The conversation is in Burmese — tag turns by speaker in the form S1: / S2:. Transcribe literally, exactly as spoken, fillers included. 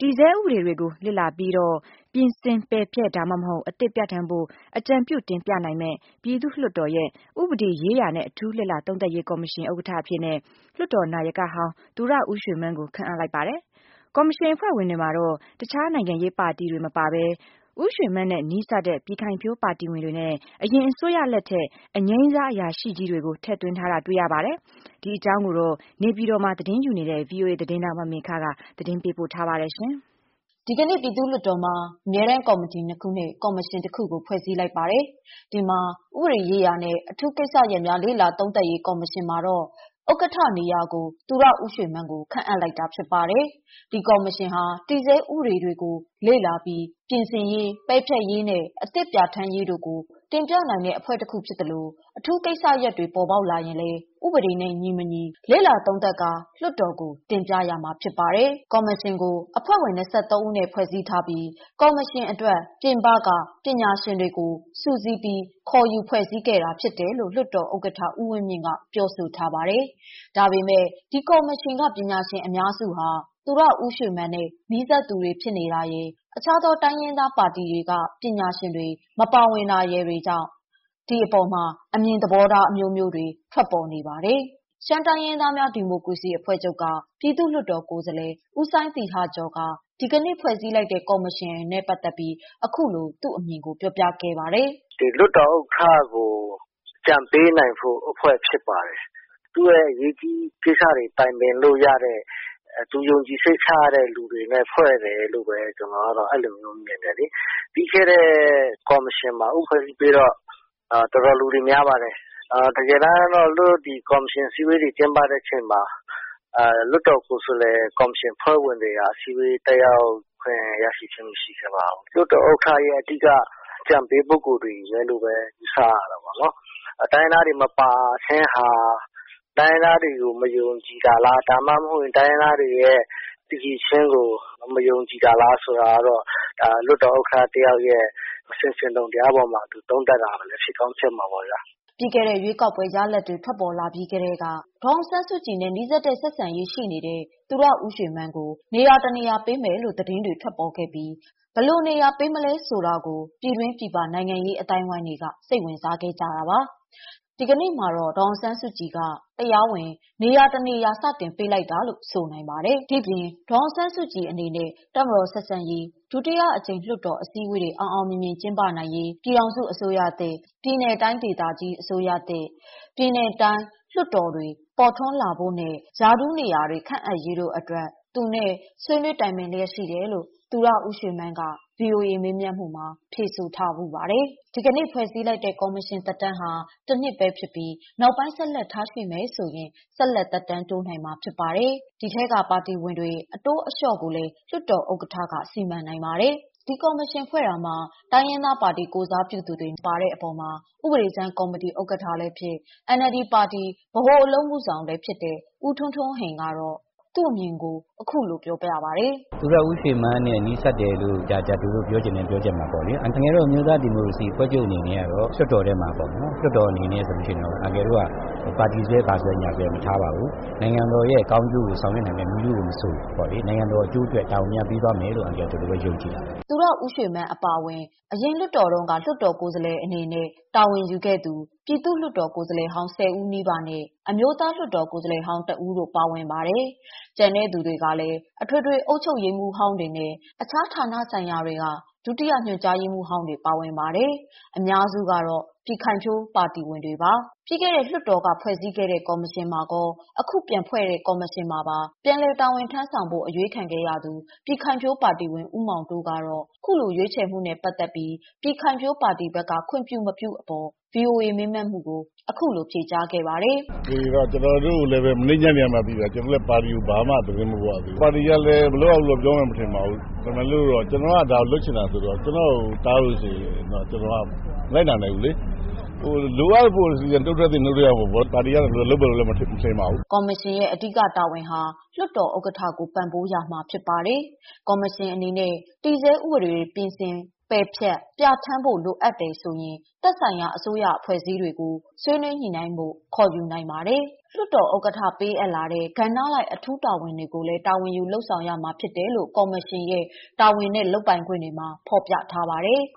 S1: တည်ဆဲဥပဒေတွေကိုလေ့လာပြီးတော့ပြင်ဆင်ပယ်ဖျက်ဒါမှမဟုတ်အသစ်ပြဌာန်းဖို့အကြံပြုတင်ပြနိုင်မဲ့ပြည်သူ့လွှတ်တော်ရဲ့ဥပဒေရေးရာနဲ့အထူးလေ့လာသုံးသပ်ရေးကော်မရှင်ဥက္ကဋ္ဌအဖြစ်နဲ့လွှတ်တော်နာယကဟောင်းသူရဦးရွှေမန်းကိုခန့်အပ်လိုက်ပါတယ်။ကော်မရှင်အဖွဲ့ဝင်တွေမှာတော့တခြားနိုင်ငံရေးပါတီတွေမပါဘဲဦးရွှေမန်းနဲ့နီးစပ်တဲ့ပြည်ခိုင်ဖြိုးပါတီဝင်တွေနဲ့အရင်အစိုးရလက်ထက်အငြိမ်းစားအရာရှိကြီးတွေကိုထည့်သွင်းထားတာတွေ့ရပါတယ်။ဒီအကြောင်းကိုတော့နေပြည်တော်မှာသတင်းယူနေတဲ့ ဗွီအိုအေ သတင်းထောက်မမေခကသတင်းပေးပို့ထားပါတယ်ရှင်
S2: ။ဒီကနေ့ပြည်သူ့လွှတ်တော်မှာအမြဲတမ်းကော်မတီနှစ်ခုနဲ့ကော်မရှင်တစ်ခုကိုဖွဲ့စည်းလိုက်ပါတယ်။ဒီမှာဥပဒေရေးရာနဲ့အထူးကိစ္စရပ်များလေ့လာသုံးသပ်ရေးကော်မရှင်မှာတော့ဥက္ကဋ္ဌနေရာကိုသူရဦးရွှေမန်းကိုခန့်အပ်လိုက်တာဖြစ်ပါတယ်။ဒီကော်မရှင်ဟာတည်ဆဲဥပဒေတွေကိုလေ့လာပြီးပြင်ဆင်ရေး၊ပယ်ဖျက်ရေးနဲ့အသစ်ပြဋ္ဌာန်းရေးတို့ကိုတင်ပြနိုင်တဲ့အဖွဲ့တစ်ခုဖြစ်တယ်လို့အထူးကိစ္စရပ်တွေပေါ်ပေါက်လာရင်လည်းဥပဒေနဲ့ညီမညီလေ့လာသုံးသပ်ကာလွှတ်တော်ကိုတင်ပြရမှာဖြစ်ပါတယ်။ကော်မရှင်ကိုအဖွဲ့ဝင်၂၃ဦးနဲ့ဖွဲ့စည်းထားပြီးကော်မရှင်အတွက်ပြင်ပကပညာရှင်တွေကိုစုစည်းပြီးခေါ်ယူဖွဲ့စည်းခဲ့တာဖြစ်တယ်လို့လွှတ်တော်ဥက္ကဋ္ဌဦးဝင်းမြင့်ကပြောဆိုထားပါတယ်။ဒါပေမဲ့ဒီကော်မရှင်ကပညာရှင်အများစုဟာသူရဦးရွှေမန်းနဲ့နီးစပ်သူတွေဖြစ်နေတာရဲ့အခြားသောတိုင်းရင်းသားပါတီတွေကပညာရှင်တွေမပါဝင်တာရဲ့တွေကြောင့်ဒီအပေါ်မှာအမြင်သဘောထားအမျိုးမျိုးတွေထွက်ပေါ်နေပါတယ်။ရှမ်းတိုင်းရင်းသားများဒီမိုကရေစီအဖွဲ့ချုပ်ကပြည်သူ့လွှတ်တော်ကိုယ်စားလှယ်ဦးစိုင်းသီဟကျော်ကဒီကနေ့ဖွဲ့စည်းလိုက်တဲ့ကော်မရှင်နဲ့ပတ်သက်ပြီးအခုလိုသူ့အမြင်ကိုပြောပြခဲ့ပါတယ်
S3: ။ဒီလွှတ်တော်ဥက္ကဋ္ဌကိုကြံပေးနိုင်ဖို့အဖွဲ့ဖြစ်ပါတယ်။သူ့ရဲ့အရေးကြီးကိစ္စတွေတိုင်ပင်လို့ရတဲ့သူယုံကြည်စိတ်ချရတဲ့လူတွေနဲ့ဖွဲ့တယ်လို့ပဲကျွန်တော်ကတော့အဲ့လိုမျိုးမြင်တယ်လေပြီးခဲ့တဲ့ကော်မရှင်မှာဥပဒေပြီးတော့အာတော်တော်လူတွေများပါတယ်အာတကယ်တမ်းတော့လို့ဒီကော်မရှင်စည်းဝေးတွေကျင်းပတဲ့ချိန်မှာအာလွတ်တော်ကိုယ်စားလှယ်ကော်မရှင်ဖွဲ့ဝင်တွေကစည်းဝေးတက်ရောက်ခွင့်ရရှိခြင်းမရှိခဲ့ပါဘူးလွတ်တော်ဥက္ကဋ္ဌရဲ့အဓိကကြံပေးပုဂ္ဂိုလ်တွေပဲလို့ပဲယူဆရတာပါနော်အတိုင်းသားတွေမပါခြင်းဟာတိုင်းသားတွေကိုမယုံကြည်တာလားဒါမှမဟုတ်တိုင်းသားတွေရဲ့တည်ကြည်ခြင်းကိုမယုံကြည်တာလားဆိုတာတော့ဒါလွတ်တော်ဥက္ကဋ္ဌတယောက်ရဲ့အစဉ်စဉ်တုံတရားပေါ်မှာသူတုံးတက်တာလည်းဖြစ်ကောင်းဖြစ်မှာပေါ့ဗျာ
S2: ပြီးခဲ့တဲ့ရွေးကောက်ပွဲရလဒ်တွေထွက်ပေါ်လာပြီးကတည်းကဒေါအောင်ဆန်းစုကြည်နဲ့နှိစက်တဲ့ဆက်ဆံရေးရှိနေတဲ့သူရဦးရွှေမန်းကိုနေရာတနေရာပေးမယ်လို့သတင်းတွေထွက်ပေါ်ခဲ့ပြီးဘလို့နေရာပေးမလဲဆိုတာကိုပြည်တွင်းပြည်ပနိုင်ငံရေးအတိုင်းအဝိုင်းတွေကစိတ်ဝင်စားခဲ့ကြတာပါဒီကနေ့မှာတော့ဒေါအောင်ဆန်းစုကြည်ကတရားဝင်နေရာတနေရာစတင်ပေးလိုက်တာလို့ဆိုနိုင်ပါတယ်။ဒီပြင်ဒေါအောင်ဆန်းစုကြည်အနေနဲ့တပ်မတော်ဆက်ဆံရေးဒုတိယအကြိမ်လွှတ်တော်အစည်းအဝေးတွေအောင်အောင်မြင်မြင်ကျင်းပနိုင်ရေးပြည်ထောင်စုအစိုးရသစ်ပြည်내တိုင်းဒေသကြီးအစိုးရသစ်ပြည်내တိုင်းလွှတ်တော်တွေပေါ်ထွန်းလာဖို့နဲ့ယာဒူးနေရာတွေခန့်အပ်ရေးတို့အတွက်သူနဲ့ဆွေးနွေးတိုင်ပင်လျက်ရှိတယ်လို့သူရဦးရွှေမန်းက ဗွီအိုအေ မေးမြန်းမှုမှာဖြေဆိုထားမှုပါတယ်။ဒီကနေ့ဖွဲ့စည်းလိုက်တဲ့ကော်မရှင်သက်တမ်းဟာတစ်နှစ်ပဲဖြစ်ပြီးနောက်ပိုင်းဆက်လက်ထားရှိမယ်ဆိုရင်ဆက်လက်သက်တမ်းတိုးနိုင်မှာဖြစ်ပါတယ်။ဒီထက်ကပါတီဝင်တွေအတိုးအလျော့ကိုလည်းလွှတ်တော်ဥက္ကဋ္ဌကစီမံနိုင်ပါတယ်။ဒီကော်မရှင်ဖွဲ့တာမှာတိုင်းရင်းသားပါတီကိုစားပြုသူတွေပါတဲ့အပေါ်မှာဥပဒေကြမ်းကော်မတီဥက္ကဋ္ဌလည်းဖြစ် အန်အယ်လ်ဒီ ပါတီဗဟိုအလုပ်မှုဆောင်လည်းဖြစ်တဲ့ဦးထွန်းထွန်းဟိန်ကတော့သူ့အမြင်ကိုအခုလိုပြောပြပါတယ်
S4: ။သူရဦးရွှေမန်းနဲ့နီးစပ်တယ်လို့ကြာကြာသူတို့ပြောချင်တယ်ပြောချင်မှာပေါ့လေ။အငယ်တော့မျိုးသားဒီမိုကရေစီဖွဲ့ချုပ်အနေနဲ့ကတော့လွှတ်တော်ထဲမှာပေါ့နော်။လွှတ်တော်အနေနဲ့ဆိုလို့ရှိရင်တော့အငယ်တို့ကပါတီဆွဲပါဆွဲညာဆွဲမထားပါဘူး။နိုင်ငံတော်ရဲ့ကောင်းကျိုးကိုဆောင်ရွက်နိုင်တဲ့လူလူကိုမဆိုပေါ့လေ။နိုင်ငံတော်အကျိုးအတွက်တောင်းများပြီးသွားမယ်လို့အငယ်တို့လည်းယုံကြည်တာ
S2: ။သူရဦးရွှေမန်းအပါအဝင်အရင်လွှတ်တော်တုန်းကလွှတ်တော်ကိုယ်စားလှယ်အနေနဲ့တာဝန်ယူခဲ့သူပြည်သူ့လွှတ်တော်ကိုယ်စားလှယ်ဟောင်းဆယ်ဦးနီးပါးနဲ့အမျိုးသားလွှတ်တော်ကိုယ်စားလှယ်ဟောင်းတဦးတို့ပါဝင်ပါတယ်။ကျန်တဲ့သူတွေကလည်းအထွေထွေအုပ်ချုပ်ရေးမှူးဟောင်းတွေနဲ့အခြားဌာနဆိုင်ရာတွေကဒုတိယညွှန်ကြားရေးမှူးဟောင်းတွေပါဝင်ပါတယ်။အများစုကတော့ပြည်ခိုင်ဖြိုးပါတီဝင်တွေပါ။ပြီးခဲ့တဲ့လွှတ်တော်ကဖွဲ့စည်းခဲ့တဲ့ကော်မရှင်မှာကောအခုပြန်ဖွဲ့တဲ့ကော်မရှင်မှာပါပြန်လည်တာဝန်ထမ်းဆောင်ဖို့အရွေးခံခဲ့ရသူပြည်ခိုင်ဖြိုးပါတီဝင်ဦးမောင်တိုးကတော့ခုလိုရွေးချယ်မှုနဲ့ပတ်သက်ပြီးပြည်ခိုင်ဖြိုးပါတီဘက်ကခွင့်ပြုမပြုအပေါ် ဗွီအိုအေ မေးမြန်းမှုကိုအခုလိုဖြေကြားခဲ့ပါတယ်
S5: ။ဒီတော့ကျွန်တော်တို့လည်းပဲမနေ့ညနေမှပြီးတာကျွန်တော်လည်းပါတီကိုဘာမှသတင်းမပေါ်ဘူး။ပါတီကလည်းဘလို့အောင်လို့ပြောမှမထင်ပါဘူး။ဒါပေမဲ့လို့တော့ကျွန်တော်ကဒါလွတ်ချင်တာဆိုတော့ကျွန်တော်တားလို့ရှိရင်တော့ကျွန်တော်ကလိုက်နိုင်နိုင်ဘူးလေ။ဟိုလိုအပ်ဖို့စီစဉ်တုတ်တက်တဲ့နှုတ်ရဖို့ပေါ့ပါတီကလည်းလုပ်လို့လည်းမထင်မထင်ပါဘူး
S2: ။ကော်မရှင်ရဲ့အဓိကတာဝန်ဟာလွှတ်တော်ဥက္ကဋ္ဌကိုပံ့ပိုးရမှာဖြစ်ပါတယ်။ကော်မရှင်အနေနဲ့တည်ဆဲဥပဒေတွေပြင်ဆင်ပယ်ဖျက်ပြဋ္ဌာန်းဖို့လိုအပ်တယ်ဆိုရင်သက်ဆိုင်ရာအစိုးရအဖွဲ့အစည်းတွေကိုဆွေးနွေးညှိနှိုင်းဖို့ခေါ်ယူနိုင်ပါတယ်။လွှတ်တော်ဥက္ကဋ္ဌပေးအပ်လာတဲ့ကဏ္ဍလိုက်အထူးတာဝန်တွေကိုလည်းတာဝန်ယူလုပ်ဆောင်ရမှာဖြစ်တယ်လို့ကော်မရှင်ရဲ့တာဝန်နဲ့လုပ်ပိုင်ခွင့်တွေမှာဖော်ပြထားပါတယ်။